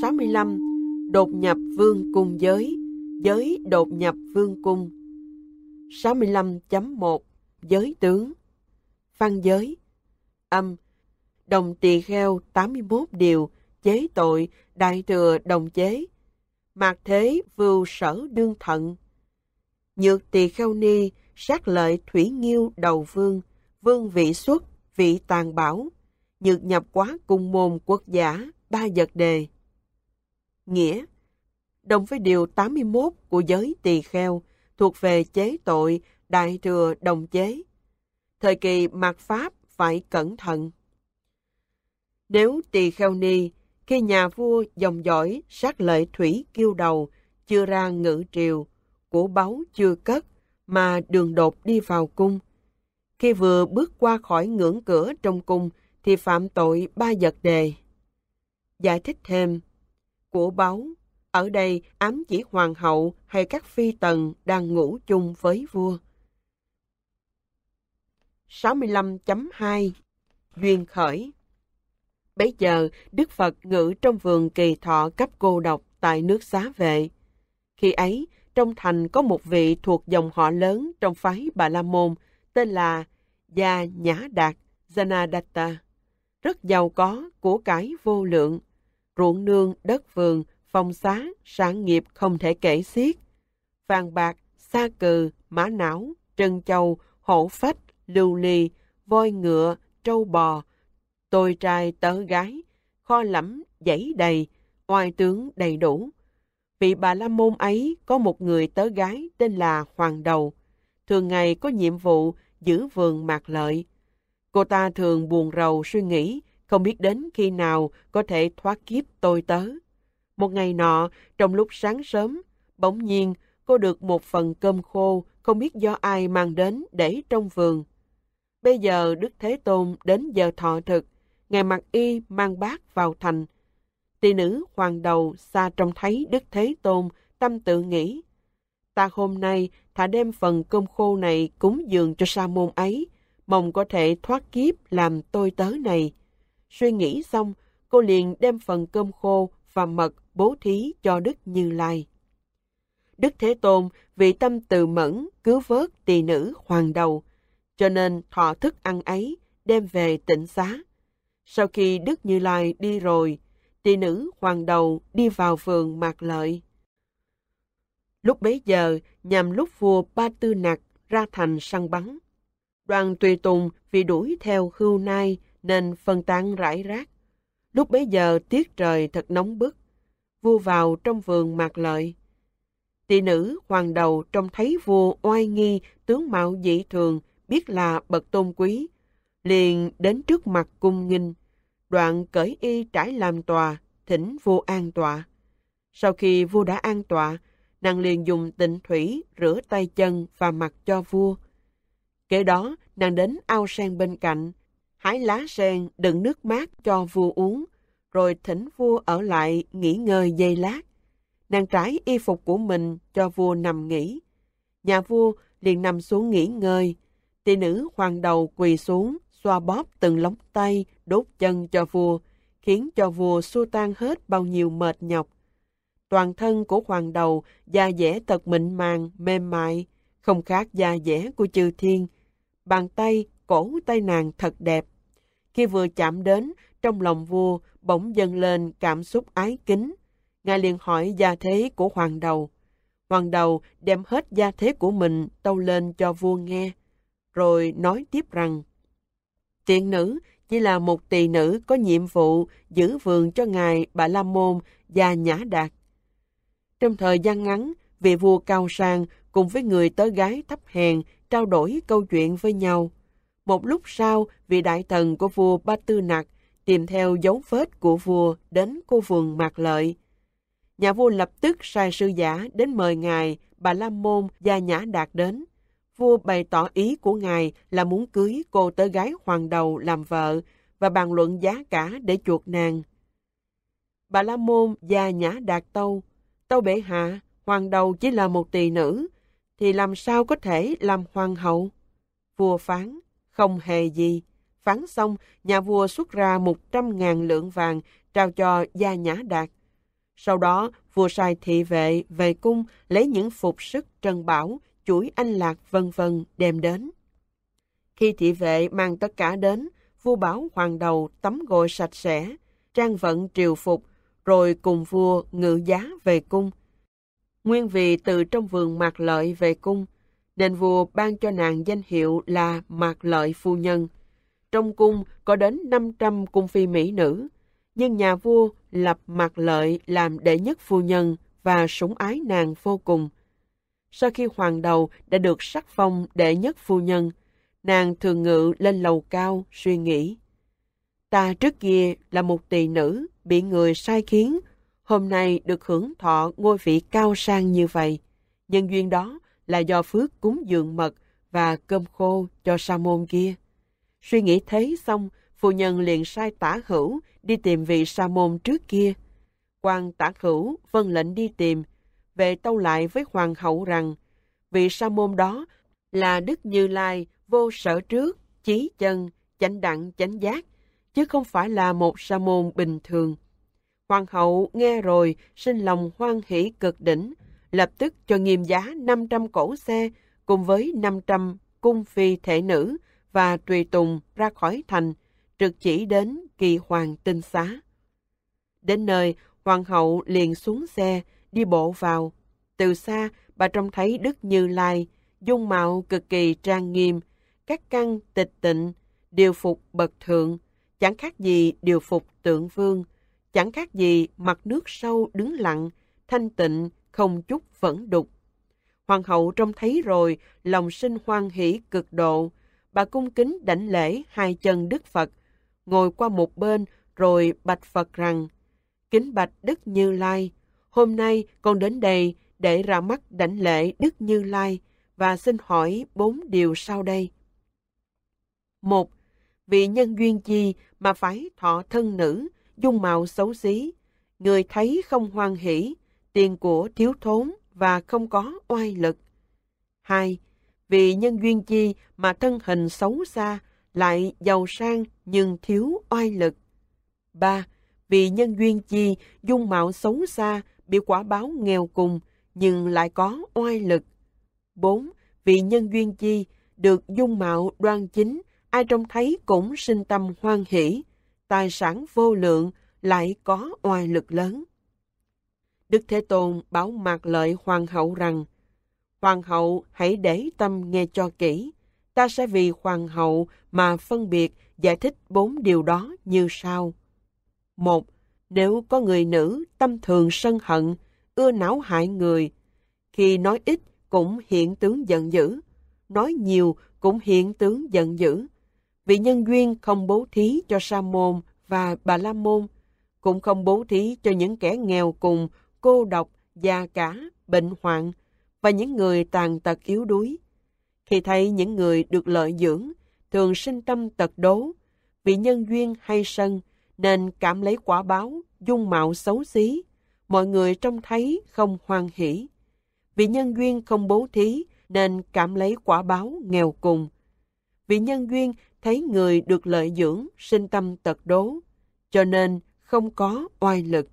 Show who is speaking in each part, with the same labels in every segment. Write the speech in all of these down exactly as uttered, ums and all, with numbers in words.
Speaker 1: sáu mươi lăm. Đột nhập vương cung giới. Giới đột nhập vương cung. sáu mươi lăm chấm một. Giới tướng. Văn giới. Âm. Đồng tỳ kheo tám mươi mốt điều, chế tội, đại thừa đồng chế. Mạt thế vưu sở đương thận. Nhược tỳ kheo ni, sát lợi thủy nghiêu đầu vương, vương vị xuất, vị tàn bảo. Nhược nhập quá cung môn quốc giả, ba vật đề. Nghĩa. Đồng với điều tám mươi mốt của giới tỳ kheo, thuộc về chế tội, đại thừa đồng chế. Thời kỳ mạt Pháp phải cẩn thận. Nếu tỳ kheo ni, khi nhà vua dòng dõi sát lợi thủy kiêu đầu, chưa ra ngự triều, của báu chưa cất, mà đường đột đi vào cung. Khi vừa bước qua khỏi ngưỡng cửa trong cung, thì phạm tội ba vật đề. Giải thích thêm, của báu, ở đây ám chỉ hoàng hậu hay các phi tần đang ngủ chung với vua. sáu mươi lăm chấm hai. Duyên khởi. Bấy giờ, Đức Phật ngự trong vườn Kỳ Thọ cấp cô độc tại nước Xá Vệ. Khi ấy, trong thành có một vị thuộc dòng họ lớn trong phái Bà La Môn, tên là Gia Nhã Đạt Janadatta, rất giàu có, của cải vô lượng, ruộng nương, đất vườn, phòng xá, sản nghiệp không thể kể xiết, vàng bạc, sa cừ, mã não, trân châu, hổ phách, lưu ly, voi ngựa, trâu bò, tôi trai tớ gái, kho lẫm dãy đầy, oai tướng đầy đủ. Vị Bà La Môn ấy có một người tớ gái tên là Hoàng Đầu, thường ngày có nhiệm vụ giữ vườn Mạc Lợi. Cô ta thường buồn rầu suy nghĩ, không biết đến khi nào có thể thoát kiếp tôi tớ. Một ngày nọ, trong lúc sáng sớm, bỗng nhiên cô được một phần cơm khô không biết do ai mang đến để trong vườn. Bây giờ Đức Thế Tôn đến giờ thọ thực, Ngài mặc y mang bát vào thành. Tỳ nữ Hoàng Đầu xa trông thấy Đức Thế Tôn, tâm tự nghĩ, ta hôm nay thà đem phần cơm khô này cúng dường cho sa môn ấy, mong có thể thoát kiếp làm tôi tớ này. Suy nghĩ xong, cô liền đem phần cơm khô và mật bố thí cho Đức Như Lai. Đức Thế Tôn vì tâm từ mẫn cứu vớt tỳ nữ Hoàng Đầu, cho nên thọ thức ăn ấy đem về tịnh xá. Sau khi Đức Như Lai đi rồi, tỳ nữ Hoàng Đầu đi vào vườn Mạc Lợi. Lúc bấy giờ, nhằm lúc vua Ba Tư Nặc ra thành săn bắn. Đoàn tùy tùng vì đuổi theo Hưu Nai nên phân tán rải rác. Lúc bấy giờ tiết trời thật nóng bức. Vua vào trong vườn Mạc Lợi. Tỳ nữ Hoàng Đầu trông thấy vua oai nghi, tướng mạo dị thường, biết là bậc tôn quý, liền đến trước mặt cung nghinh, đoạn cởi y trải làm tòa, thỉnh vua an tọa. Sau khi vua đã an tọa, nàng liền dùng tịnh thủy rửa tay chân và mặt cho vua. Kế đó, nàng đến ao sen bên cạnh, hái lá sen đựng nước mát cho vua uống, rồi thỉnh vua ở lại nghỉ ngơi giây lát. Nàng trải y phục của mình cho vua nằm nghỉ. Nhà vua liền nằm xuống nghỉ ngơi. Tỳ nữ Hoàng Đầu quỳ xuống, xoa bóp từng lóng tay, đốt chân cho vua, khiến cho vua xua tan hết bao nhiêu mệt nhọc. Toàn thân của Hoàng Đầu da dẻ thật mịn màng, mềm mại, không khác da dẻ của chư thiên. Bàn tay, cổ tay nàng thật đẹp. Khi vừa chạm đến, trong lòng vua bỗng dâng lên cảm xúc ái kính. Ngài liền hỏi gia thế của Hoàng Đầu. Hoàng Đầu đem hết gia thế của mình tâu lên cho vua nghe, rồi nói tiếp rằng, tiện nữ chỉ là một tỳ nữ có nhiệm vụ giữ vườn cho ngài Bà La Môn Gia Nhã Đạt. Trong thời gian ngắn, vị vua cao sang cùng với người tớ gái thấp hèn trao đổi câu chuyện với nhau. Một lúc sau, vị đại thần của vua Ba Tư Nặc tìm theo dấu vết của vua đến khu vườn Mạc Lợi. Nhà vua lập tức sai sư giả đến mời ngài Bà La Môn Gia Nhã Đạt đến. Vua bày tỏ ý của ngài là muốn cưới cô tớ gái Hoàng Đầu làm vợ và bàn luận giá cả để chuộc nàng. Bà La Môn Gia Nhã Đạt tâu, tâu bệ hạ, Hoàng Đầu chỉ là một tỳ nữ, thì làm sao có thể làm hoàng hậu? Vua phán, không hề gì. Phán xong, nhà vua xuất ra một trăm ngàn lượng vàng trao cho Gia Nhã Đạt. Sau đó, vua sai thị vệ về cung lấy những phục sức trân bảo, chuỗi anh lạc vân vân đem đến. Khi thị vệ mang tất cả đến, vua bảo hoàng đầu tắm gội sạch sẽ, trang vận triều phục, rồi cùng vua ngự giá về cung. Nguyên vì từ trong vườn Mạc Lợi về cung, nên vua ban cho nàng danh hiệu là Mạc Lợi phu nhân. Trong cung có đến năm trăm cung phi mỹ nữ, nhưng nhà vua lập Mạc Lợi làm đệ nhất phu nhân và sủng ái nàng vô cùng. Sau khi hoàng đầu đã được sắc phong đệ nhất phu nhân, nàng thường ngự lên lầu cao suy nghĩ. Ta trước kia là một tỳ nữ bị người sai khiến, hôm nay được hưởng thọ ngôi vị cao sang như vậy. Nhân duyên đó là do phước cúng dường mật và cơm khô cho sa môn kia. Suy nghĩ thế xong, phu nhân liền sai Tả Hữu đi tìm vị sa môn trước kia. Quan Tả Hữu vâng lệnh đi tìm, về tâu lại với hoàng hậu rằng vị sa môn đó là Đức Như Lai vô sở trước, chí chân, chánh đẳng chánh giác, chứ không phải là một sa môn bình thường. Hoàng hậu nghe rồi sinh lòng hoan hỷ cực đỉnh, lập tức cho nghiêm giá năm trăm cỗ xe cùng với năm trăm cung phi thể nữ và tùy tùng ra khỏi thành, trực chỉ đến Kỳ Hoàng Tinh Xá. Đến nơi, hoàng hậu liền xuống xe, đi bộ vào. Từ xa, bà trông thấy Đức Như Lai, dung mạo cực kỳ trang nghiêm, các căn tịch tịnh, điều phục bậc thượng, chẳng khác gì điều phục tượng vương, chẳng khác gì mặt nước sâu đứng lặng, thanh tịnh, không chút vẫn đục. Hoàng hậu trông thấy rồi, lòng sinh hoan hỷ cực độ, bà cung kính đảnh lễ hai chân Đức Phật, ngồi qua một bên rồi bạch Phật rằng: Kính bạch Đức Như Lai, hôm nay con đến đây để ra mắt đảnh lễ Đức Như Lai và xin hỏi bốn điều sau đây. Một, vì nhân duyên chi mà phải thọ thân nữ, dung mạo xấu xí, người thấy không hoan hỷ, tiền của thiếu thốn và không có oai lực. Hai, vì nhân duyên chi mà thân hình xấu xa, lại giàu sang nhưng thiếu oai lực. Ba, vì nhân duyên chi dung mạo xấu xa, bị quả báo nghèo cùng nhưng lại có oai lực. Bốn, vì nhân duyên chi được dung mạo đoan chính, ai trông thấy cũng sinh tâm hoan hỷ, tài sản vô lượng, lại có oai lực lớn. Đức Thế Tôn bảo Mạc Lợi hoàng hậu rằng: Hoàng hậu hãy để tâm nghe cho kỹ, ta sẽ vì hoàng hậu mà phân biệt giải thích bốn điều đó như sau. Một, nếu có người nữ tâm thường sân hận, ưa não hại người, khi nói ít cũng hiện tướng giận dữ, nói nhiều cũng hiện tướng giận dữ, vì nhân duyên không bố thí cho sa môn và bà la môn, cũng không bố thí cho những kẻ nghèo cùng, cô độc, già cả, bệnh hoạn và những người tàn tật yếu đuối. Khi thấy những người được lợi dưỡng, thường sinh tâm tật đố, vì nhân duyên hay sân nên cảm lấy quả báo, dung mạo xấu xí, mọi người trông thấy không hoan hỷ. Vì nhân duyên không bố thí nên cảm lấy quả báo nghèo cùng. Vì nhân duyên thấy người được lợi dưỡng, sinh tâm tật đố, cho nên không có oai lực.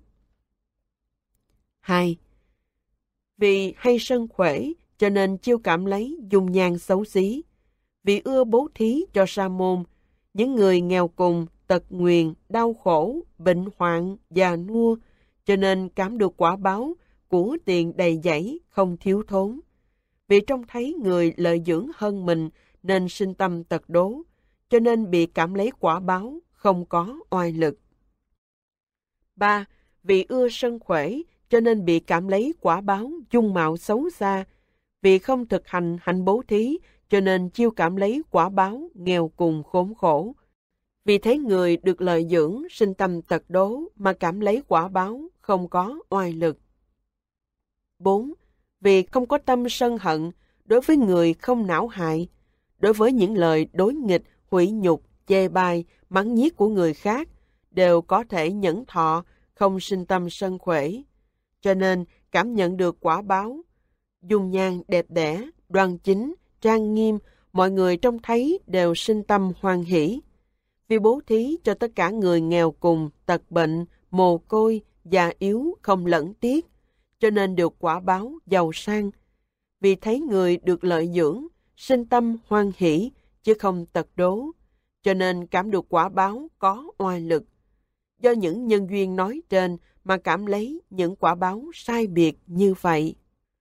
Speaker 1: Hai, vì hay sân khỏe, cho nên chiêu cảm lấy dung nhan xấu xí. Vì ưa bố thí cho sa môn, những người nghèo cùng, tật nguyền, đau khổ, bệnh hoạn, già nua, cho nên cảm được quả báo, của tiền đầy dẫy, không thiếu thốn. Vì trông thấy người lợi dưỡng hơn mình, nên sinh tâm tật đố, cho nên bị cảm lấy quả báo, không có oai lực. Ba, vì ưa sân khỏe, cho nên bị cảm lấy quả báo, dung mạo xấu xa. Vì không thực hành hạnh bố thí, cho nên chiêu cảm lấy quả báo, nghèo cùng khốn khổ. Vì thấy người được lợi dưỡng, sinh tâm tật đố, mà cảm lấy quả báo, không có oai lực. Bốn, vì không có tâm sân hận, đối với người không não hại, đối với những lời đối nghịch, hủy nhục, chê bai, mắng nhiếc của người khác, đều có thể nhẫn thọ, không sinh tâm sân khỏe. Cho nên cảm nhận được quả báo, dung nhan đẹp đẽ, đoan chính, trang nghiêm, mọi người trông thấy đều sinh tâm hoan hỷ. Vì bố thí cho tất cả người nghèo cùng, tật bệnh, mồ côi, già yếu không lẫn tiếc, cho nên được quả báo giàu sang. Vì thấy người được lợi dưỡng, sinh tâm hoan hỷ, chứ không tật đố, cho nên cảm được quả báo có oai lực. Do những nhân duyên nói trên mà cảm lấy những quả báo sai biệt như vậy.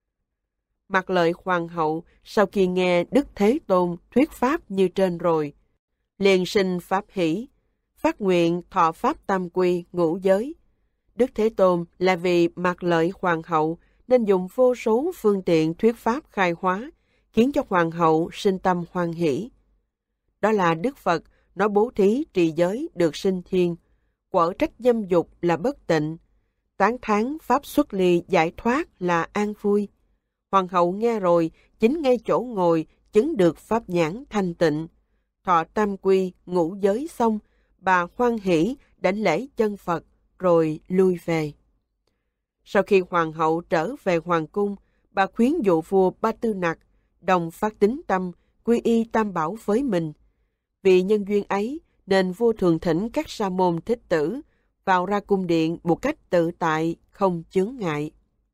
Speaker 1: Mạc Lợi Hoàng hậu sau khi nghe Đức Thế Tôn thuyết pháp như trên rồi, liền sinh pháp hỷ, phát nguyện thọ pháp tam quy ngũ giới. Đức Thế Tôn là vì Mạc Lợi Hoàng hậu nên dùng vô số phương tiện thuyết pháp khai hóa, khiến cho Hoàng hậu sinh tâm hoan hỷ. Đó là Đức Phật nói bố thí trì giới được sinh thiên, quở trách dâm dục là bất tịnh, tán thán pháp xuất ly giải thoát là an vui. Hoàng hậu nghe rồi, chính ngay chỗ ngồi chứng được pháp nhãn thanh tịnh. Thọ tam quy ngũ giới xong, bà hoan hỷ đảnh lễ chân Phật rồi lui về. Sau khi hoàng hậu trở về hoàng cung, bà khuyến dụ vua Ba Tư Nặc đồng phát tín tâm quy y tam bảo với mình. Vì nhân duyên ấy nên vua thường thỉnh các sa môn thích tử vào ra cung điện một cách tự tại, không chướng ngại.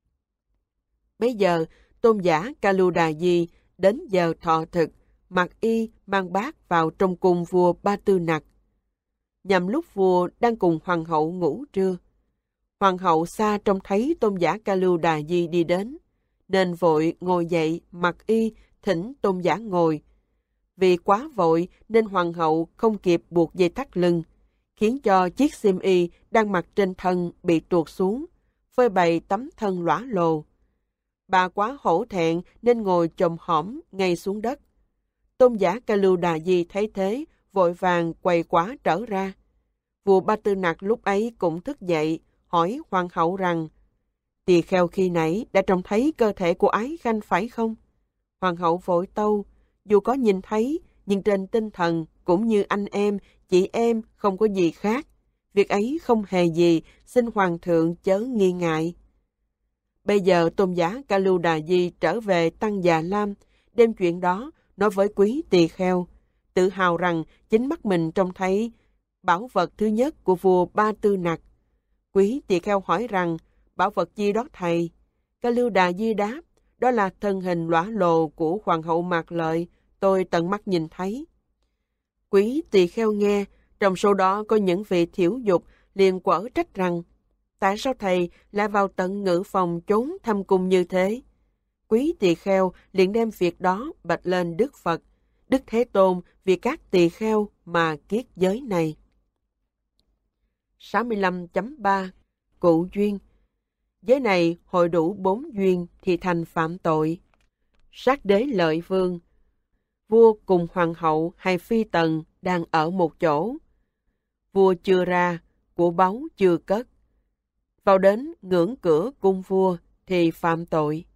Speaker 1: Bây giờ tôn giả Ca Lu Đà Di đến giờ thọ thực, mặc y mang bát vào trong cung vua Ba Tư Nặc. Nhằm lúc vua đang cùng hoàng hậu ngủ trưa, hoàng hậu xa trông thấy tôn giả Ca Lu Đà Di đi đến, nên vội ngồi dậy mặc y thỉnh tôn giả ngồi. Vì quá vội nên hoàng hậu không kịp buộc dây thắt lưng, khiến cho chiếc xiêm y đang mặc trên thân bị tuột xuống, phơi bày tấm thân lõa lồ. Bà quá hổ thẹn nên ngồi chồm hõm ngay xuống đất. Tôn giả Ca Lu Đà Di thấy thế, vội vàng quay quá trở ra. Vua Ba Tư Nặc lúc ấy cũng thức dậy, hỏi hoàng hậu rằng, tỳ kheo khi nãy đã trông thấy cơ thể của ái khanh phải không? Hoàng hậu vội tâu, dù có nhìn thấy, nhưng trên tinh thần cũng như anh em, chị em không có gì khác. Việc ấy không hề gì, xin hoàng thượng chớ nghi ngại. Bây giờ tôn giả Ca Lu Đà Di trở về Tăng Già Lam, đem chuyện đó nói với quý tỳ kheo, tự hào rằng chính mắt mình trông thấy bảo vật thứ nhất của vua Ba Tư Nặc. Quý tỳ kheo hỏi rằng, bảo vật gì đó thầy? Ca Lu Đà Di đáp, đó là thân hình lõa lồ của hoàng hậu Mạc Lợi, tôi tận mắt nhìn thấy. Quý tỳ kheo nghe, trong số đó có những vị thiểu dục, liền quở trách rằng, tại sao thầy lại vào tận ngự phòng trốn thăm cung như thế? Quý tỳ kheo liền đem việc đó bạch lên Đức Phật. Đức Thế Tôn vì các tỳ kheo mà kiết giới này. sáu mươi lăm chấm ba Cụ duyên. Giới này hội đủ bốn duyên thì thành phạm tội. Sát đế lợi vương. Vua cùng hoàng hậu hay phi tần đang ở một chỗ. Vua chưa ra, của báu chưa cất. Vào đến ngưỡng cửa cung vua thì phạm tội.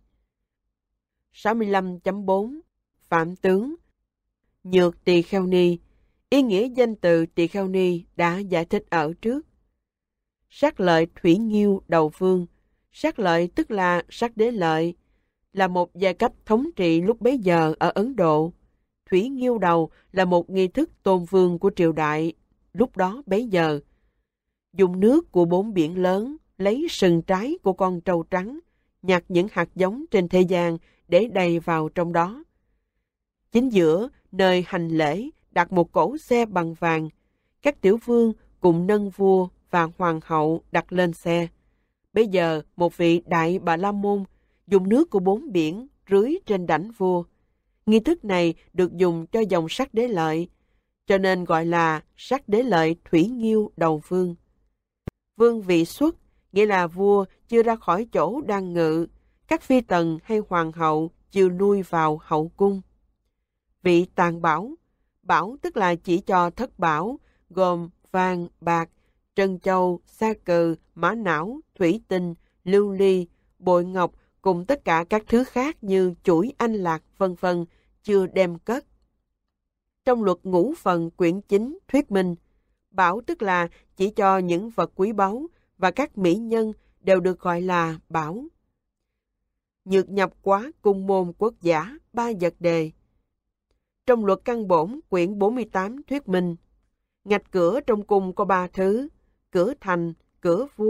Speaker 1: sáu mươi lăm chấm bốn Phạm tướng. Nhược tỳ kheo ni. Ý nghĩa danh từ tỳ kheo ni đã giải thích ở trước. Sát lợi thủy nghiêu đầu vương. Sát lợi tức là sát đế lợi, là một giai cấp thống trị lúc bấy giờ ở Ấn Độ. Thủy nghiêu đầu là một nghi thức tôn vương của triều đại lúc đó bấy giờ. Dùng nước của bốn biển lớn, lấy sừng trái của con trâu trắng, nhặt những hạt giống trên thế gian để đầy vào trong đó. Chính giữa, nơi hành lễ, đặt một cỗ xe bằng vàng. Các tiểu vương cùng nâng vua và hoàng hậu đặt lên xe. Bây giờ, một vị đại Bà La Môn dùng nước của bốn biển rưới trên đảnh vua. Nghi thức này được dùng cho dòng sắc đế lợi, cho nên gọi là sắc đế lợi thủy nghiêu đầu vương. Vương vị xuất, nghĩa là vua chưa ra khỏi chỗ đang ngự, các phi tần hay hoàng hậu chưa lui vào hậu cung. Vị tàn bảo, bảo tức là chỉ cho thất bảo, gồm vàng, bạc, trân châu, sa cừ, mã não, thủy tinh, lưu ly, bội ngọc cùng tất cả các thứ khác như chuỗi anh lạc vân vân chưa đem cất. Trong luật ngũ phần quyển chín thuyết minh, bảo tức là chỉ cho những vật quý báu và các mỹ nhân đều được gọi là bảo. Nhược nhập quá cung môn quốc giả ba vật đề. Trong luật căn bổn quyển bốn mươi tám thuyết minh, ngạch cửa trong cung có ba thứ: cửa thành, cửa vua, cửa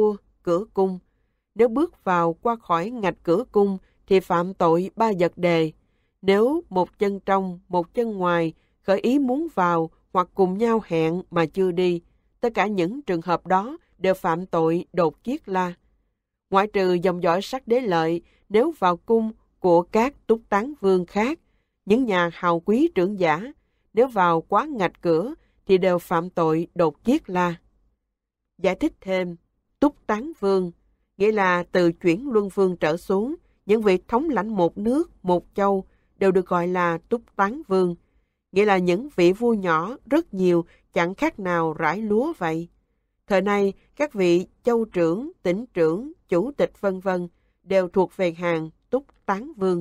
Speaker 1: cửa cung. Nếu bước vào qua khỏi ngạch cửa cung thì phạm tội ba vật đề. Nếu một chân trong, một chân ngoài khởi ý muốn vào hoặc cùng nhau hẹn mà chưa đi, tất cả những trường hợp đó đều phạm tội đột kiết la. Ngoại trừ dòng dõi sắc đế lợi, nếu vào cung của các túc tán vương khác, những nhà hào quý trưởng giả, nếu vào quá ngạch cửa thì đều phạm tội đột kiết la. Giải thích thêm, túc tán vương nghĩa là từ chuyển luân vương trở xuống, những vị thống lãnh một nước, một châu đều được gọi là túc tán vương, nghĩa là những vị vua nhỏ rất nhiều, chẳng khác nào rải lúa vậy. Thời nay, các vị châu trưởng, tỉnh trưởng, chủ tịch vân vân đều thuộc về hàng túc tán vương.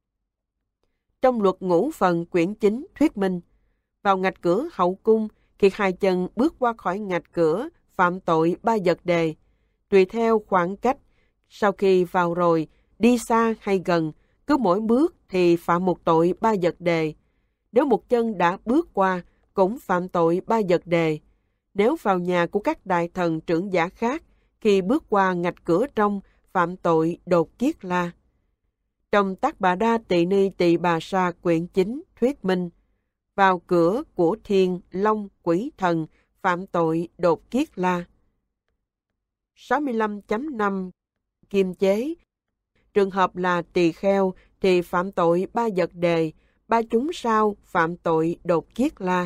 Speaker 1: Trong luật ngũ phần quyển chín thuyết minh, vào ngạch cửa hậu cung, khi hai chân bước qua khỏi ngạch cửa, phạm tội ba vật đề. Tùy theo khoảng cách, sau khi vào rồi, đi xa hay gần, cứ mỗi bước thì phạm một tội ba vật đề. Nếu một chân đã bước qua, cũng phạm tội ba vật đề. Nếu vào nhà của các đại thần trưởng giả khác, khi bước qua ngạch cửa trong, phạm tội đột kiết la. Trong Tác Bà Đa Tỳ Ni Tỳ Bà Sa quyển chín thuyết minh, vào cửa của thiên, long, quỷ thần, phạm tội đột kiết la. sáu mươi lăm chấm năm Kim chế, trường hợp là tỳ kheo thì phạm tội ba vật đề, ba chúng sao phạm tội đột kiết la.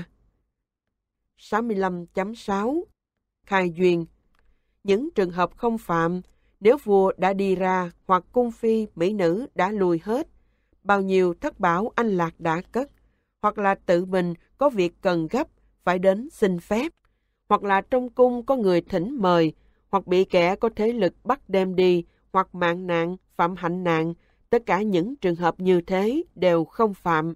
Speaker 1: sáu mươi lăm chấm sáu Khai duyên, những trường hợp không phạm, nếu vua đã đi ra hoặc cung phi, mỹ nữ đã lùi hết, bao nhiêu thất bảo anh lạc đã cất, hoặc là tự mình có việc cần gấp, phải đến xin phép, hoặc là trong cung có người thỉnh mời, hoặc bị kẻ có thế lực bắt đem đi, hoặc mạng nạn, phạm hạnh nạn, tất cả những trường hợp như thế đều không phạm.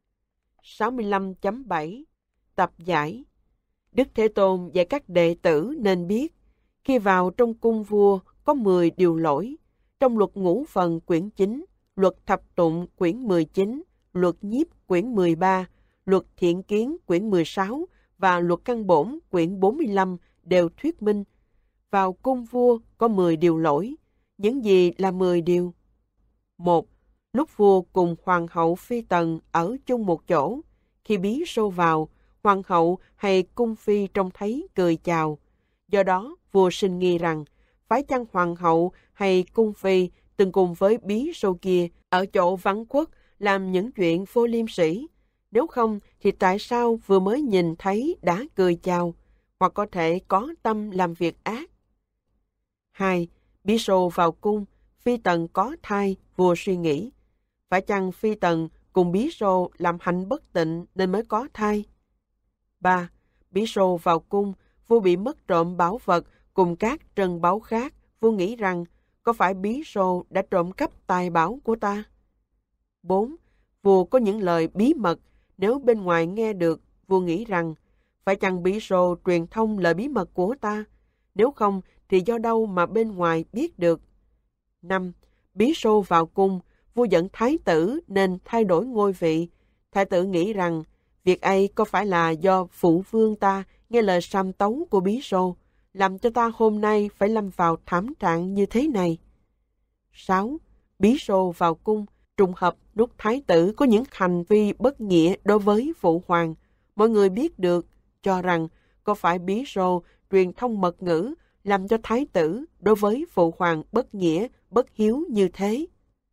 Speaker 1: sáu mươi lăm chấm bảy Tập giải, Đức Thế Tôn dạy các đệ tử nên biết, khi vào trong cung vua có mười điều lỗi. Trong luật ngũ phần quyển chín, luật thập tụng quyển mười chín, luật nhiếp quyển mười ba, luật thiện kiến quyển mười sáu và luật căn bổn quyển bốn mươi lăm đều thuyết minh. Vào cung vua có mười điều lỗi. Những gì là mười điều? Một, lúc vua cùng hoàng hậu phi tần ở chung một chỗ, khi bí xô vào, hoàng hậu hay cung phi trông thấy cười chào. Do đó, vua sinh nghi rằng, phải chăng hoàng hậu hay cung phi từng cùng với bí xô kia ở chỗ vắng khuất làm những chuyện vô liêm sỉ? Nếu không, thì tại sao vừa mới nhìn thấy đã cười chào, hoặc có thể có tâm làm việc ác? Hai, bí xô vào cung, phi tần có thai, vua suy nghĩ, phải chăng phi tần cùng bí xô làm hạnh bất tịnh nên mới có thai? Ba, bí xô vào cung, vua bị mất trộm báu vật cùng các trân báu khác, vua nghĩ rằng có phải bí xô đã trộm cắp tài bảo của ta? Bốn, vua có những lời bí mật, nếu bên ngoài nghe được, vua nghĩ rằng phải chăng bí xô truyền thông lời bí mật của ta? Nếu không, thì do đâu mà bên ngoài biết được? Năm, bí xô vào cung, vua giận thái tử nên thay đổi ngôi vị. Thái tử nghĩ rằng việc ấy có phải là do phụ vương ta nghe lời sàm tấu của bí xô, làm cho ta hôm nay phải lâm vào thảm trạng như thế này? Sáu, bí xô vào cung, trùng hợp lúc thái tử có những hành vi bất nghĩa đối với phụ hoàng. Mọi người biết được, cho rằng có phải bí xô truyền thông mật ngữ làm cho thái tử đối với phụ hoàng bất nghĩa, bất hiếu như thế.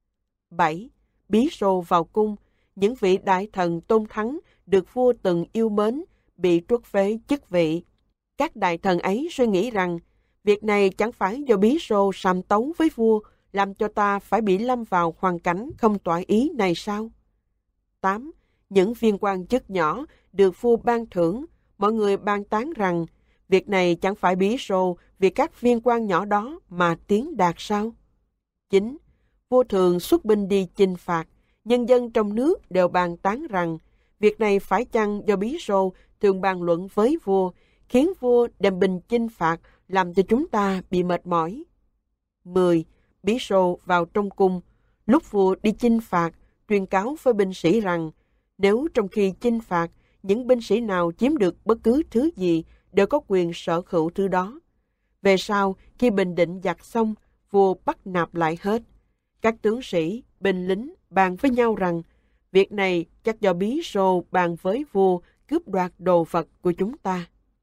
Speaker 1: Bảy, bí xô vào cung, những vị đại thần tôn thắng được vua từng yêu mến bị truất phế chức vị. Các đại thần ấy suy nghĩ rằng việc này chẳng phải do bí xô sàm tấu với vua làm cho ta phải bị lâm vào hoàn cảnh không toại ý này sao? Tám, những viên quan chức nhỏ được vua ban thưởng, mọi người bàn tán rằng việc này chẳng phải bí xô vì các viên quan nhỏ đó mà tiến đạt sao? Chín, vua thường xuất binh đi chinh phạt, nhân dân trong nước đều bàn tán rằng việc này phải chăng do bí xô thường bàn luận với vua, khiến vua đem binh chinh phạt làm cho chúng ta bị mệt mỏi. Mười, bí xô vào trong cung, lúc vua đi chinh phạt, tuyên cáo với binh sĩ rằng nếu trong khi chinh phạt, những binh sĩ nào chiếm được bất cứ thứ gì đều có quyền sở hữu thứ đó. Về sau, khi bình định giặc xong, vua bắt nạp lại hết. Các tướng sĩ, binh lính bàn với nhau rằng, việc này chắc do Bí Xô bàn với vua cướp đoạt đồ vật của chúng ta.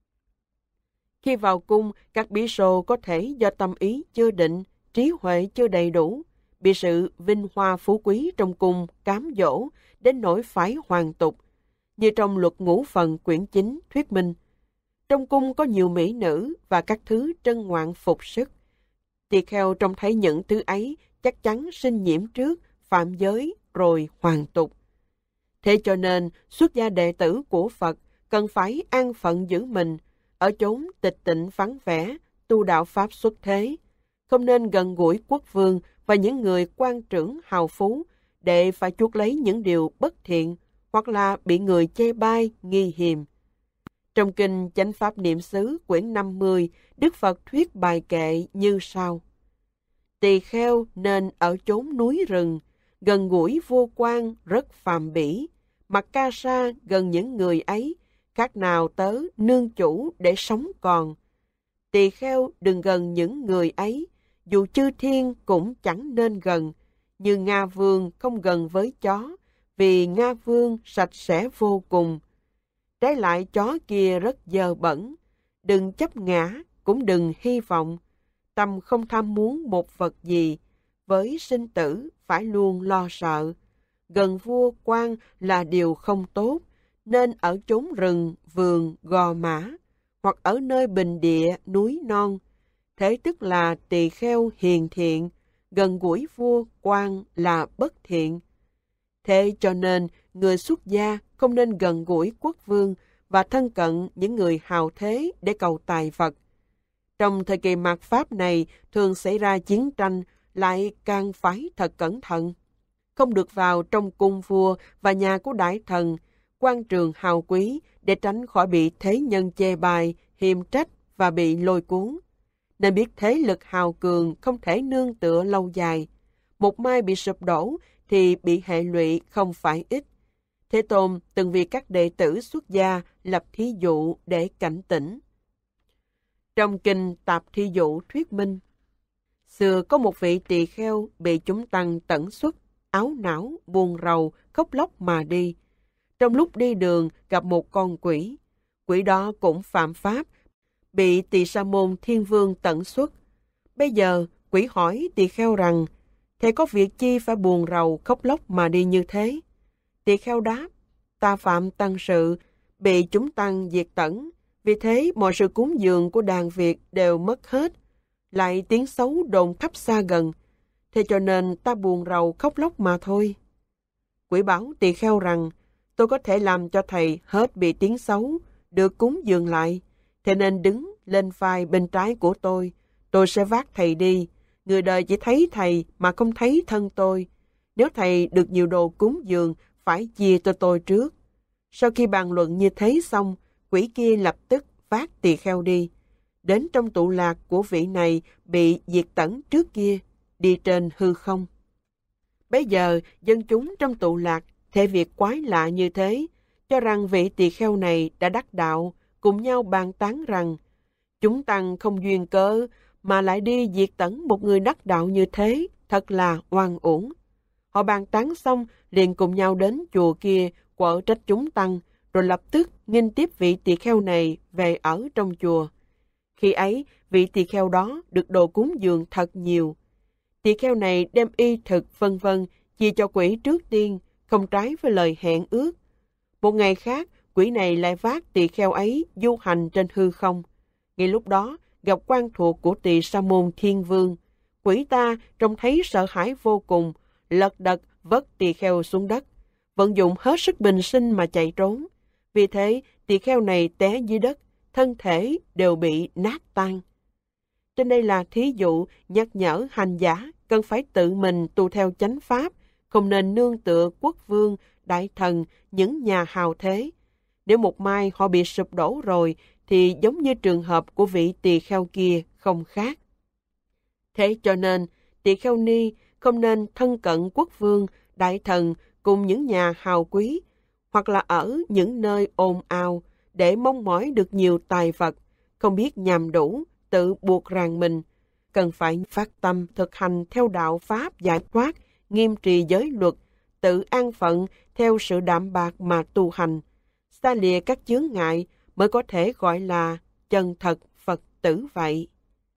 Speaker 1: Khi vào cung, các Bí Xô có thể do tâm ý chưa định, trí huệ chưa đầy đủ, bị sự vinh hoa phú quý trong cung cám dỗ đến nỗi phải hoàn tục, như trong luật ngũ phần quyển chín thuyết minh. Trong cung có nhiều mỹ nữ và các thứ trân ngoạn phục sức. Tỳ kheo trông thấy những thứ ấy chắc chắn sinh nhiễm trước, phạm giới rồi hoàn tục. Thế cho nên, xuất gia đệ tử của Phật cần phải an phận giữ mình, ở chốn tịch tịnh vắng vẻ, tu đạo pháp xuất thế, không nên gần gũi quốc vương và những người quan trưởng hào phú để phải chuốc lấy những điều bất thiện hoặc là bị người chê bai, nghi hiềm. Trong kinh Chánh Pháp Niệm xứ quyển năm mươi, Đức Phật thuyết bài kệ như sau. Tỳ kheo nên ở chốn núi rừng, gần gũi vua quan rất phàm bỉ, mặc ca sa gần những người ấy, khác nào tớ nương chủ để sống còn. Tỳ kheo đừng gần những người ấy, dù chư thiên cũng chẳng nên gần, như Nga Vương không gần với chó, vì Nga Vương sạch sẽ vô cùng. Trái lại chó kia rất dơ bẩn, đừng chấp ngã, cũng đừng hy vọng. Tâm không tham muốn một vật gì, với sinh tử phải luôn lo sợ. Gần vua quan là điều không tốt, nên ở chốn rừng, vườn, gò mã, hoặc ở nơi bình địa, núi non. Thế tức là tỳ kheo hiền thiện, gần gũi vua quan là bất thiện. Thế cho nên, người xuất gia không nên gần gũi quốc vương và thân cận những người hào thế để cầu tài vật. Trong thời kỳ mạt Pháp này, thường xảy ra chiến tranh, lại càng phải thật cẩn thận. Không được vào trong cung vua và nhà của đại thần, quan trường hào quý để tránh khỏi bị thế nhân chê bai, hiềm trách và bị lôi cuốn. Nên biết thế lực hào cường không thể nương tựa lâu dài. Một mai bị sụp đổ thì bị hệ lụy không phải ít. Thế Tôn từng vì các đệ tử xuất gia lập thí dụ để cảnh tỉnh. Trong kinh Tạp Thí Dụ thuyết minh, xưa có một vị tỳ kheo bị chúng tăng tẩn xuất, áo não, buồn rầu, khóc lóc mà đi. Trong lúc đi đường gặp một con quỷ. Quỷ đó cũng phạm pháp, bị Tỳ Sa Môn Thiên Vương tẩn xuất. Bây giờ quỷ hỏi tỳ kheo rằng, thế có việc chi phải buồn rầu, khóc lóc mà đi như thế? Tỳ kheo đáp, ta phạm tăng sự, bị chúng tăng diệt tẩn, vì thế mọi sự cúng dường của đàn Việt đều mất hết, lại tiếng xấu đồn khắp xa gần, thế cho nên ta buồn rầu khóc lóc mà thôi. Quỷ bảo tỳ kheo rằng, tôi có thể làm cho thầy hết bị tiếng xấu, được cúng dường lại, thế nên đứng lên vai bên trái của tôi, tôi sẽ vác thầy đi. Người đời chỉ thấy thầy mà không thấy thân tôi. Nếu thầy được nhiều đồ cúng dường, phải chia cho tôi trước. Sau khi bàn luận như thế xong, quỷ kia lập tức vác tỳ kheo đi. Đến trong tụ lạc của vị này bị diệt tẩn trước kia, đi trên hư không. Bây giờ, dân chúng trong tụ lạc thể việc quái lạ như thế, cho rằng vị tỳ kheo này đã đắc đạo, cùng nhau bàn tán rằng, chúng tăng không duyên cớ, mà lại đi diệt tẩn một người đắc đạo như thế, thật là oan uổng. Họ bàn tán xong, liền cùng nhau đến chùa kia, quở trách chúng tăng, rồi lập tức nghênh tiếp vị tỳ kheo này về ở trong chùa. Khi ấy, vị tỳ kheo đó được đồ cúng dường thật nhiều. Tỳ kheo này đem y thực vân vân chia cho quỷ trước tiên, không trái với lời hẹn ước. Một ngày khác, quỷ này lại vác tỳ kheo ấy du hành trên hư không. Ngay lúc đó, gặp quan thuộc của Tỳ Sa Môn Thiên Vương. Quỷ ta trông thấy sợ hãi vô cùng, lật đật vất tỳ kheo xuống đất, vận dụng hết sức bình sinh mà chạy trốn. Vì thế, tỳ kheo này té dưới đất, thân thể đều bị nát tan. Trên đây là thí dụ nhắc nhở hành giả cần phải tự mình tu theo chánh pháp, không nên nương tựa quốc vương, đại thần, những nhà hào thế. Nếu một mai họ bị sụp đổ rồi, thì giống như trường hợp của vị tỳ kheo kia không khác. Thế cho nên, tỳ kheo ni không nên thân cận quốc vương, đại thần cùng những nhà hào quý, hoặc là ở những nơi ồn ào để mong mỏi được nhiều tài vật, không biết nhằm đủ, tự buộc ràng mình, cần phải phát tâm thực hành theo đạo Pháp giải thoát, nghiêm trì giới luật, tự an phận theo sự đạm bạc mà tu hành, xa lìa các chướng ngại mới có thể gọi là chân thật Phật tử vậy.